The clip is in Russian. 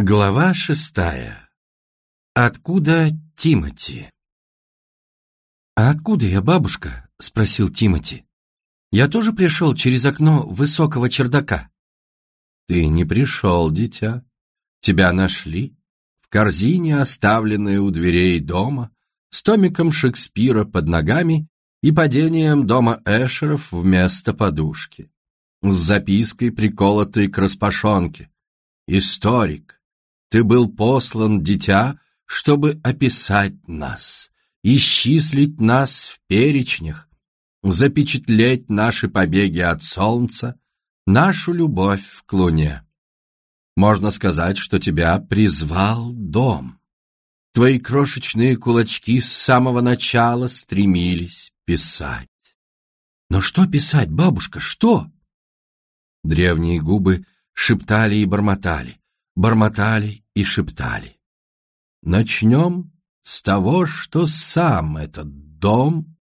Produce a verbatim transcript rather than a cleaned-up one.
Глава шестая. Откуда Тимоти? «А откуда я, бабушка?» — спросил Тимоти. «Я тоже пришел через окно высокого чердака». «Ты не пришел, дитя. Тебя нашли в корзине, оставленной у дверей дома, с томиком Шекспира под ногами и падением дома Эшеров вместо подушки, с запиской, приколотой к распашонке. Историк, ты был послан, дитя, чтобы описать нас, исчислить нас в перечнях, запечатлеть наши побеги от солнца, нашу любовь к луне. Можно сказать, что тебя призвал дом. Твои крошечные кулачки с самого начала стремились писать. Но что писать, бабушка, что?» Древние губы шептали и бормотали, бормотали и шептали. «Начнем с того, что сам этот дом